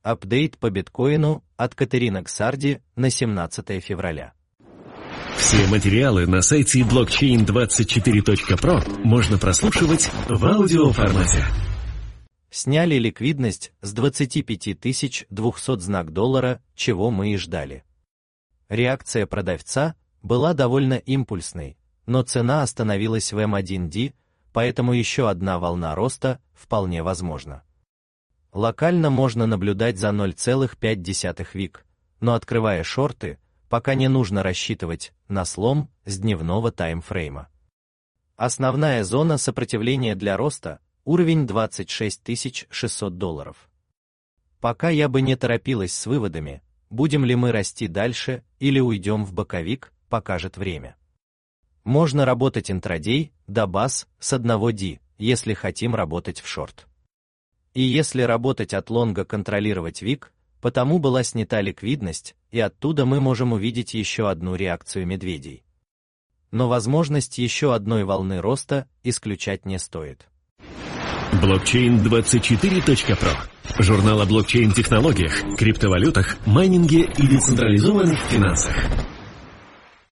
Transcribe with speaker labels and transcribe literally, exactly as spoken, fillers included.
Speaker 1: Апдейт по биткоину от Катерины Ксарди на семнадцатое февраля.
Speaker 2: Все материалы на сайте блокчейн двадцать четыре точка про можно прослушивать в аудиоформате.
Speaker 1: Сняли ликвидность с двадцати пяти тысяч двухсот знак доллара, чего мы и ждали. Реакция продавца была довольно импульсной, но цена остановилась в эм один ди, поэтому еще одна волна роста вполне возможна. Локально можно наблюдать за ноль целых пять десятых вик, но открывая шорты, пока не нужно рассчитывать на слом с дневного таймфрейма. Основная зона сопротивления для роста – уровень двадцать шесть тысяч шестьсот долларов. Пока я бы не торопилась с выводами, будем ли мы расти дальше или уйдем в боковик, покажет время. Можно работать интрадей до баз с одного ди, если хотим работать в шорт. И если работать от лонга, контролировать вик, потому была снята ликвидность, и оттуда мы можем увидеть еще одну реакцию медведей. Но возможность еще одной волны роста исключать не стоит.
Speaker 2: блокчейн двадцать четыре точка про. Журнал о блокчейн-технологиях, криптовалютах, майнинге и децентрализованных финансах.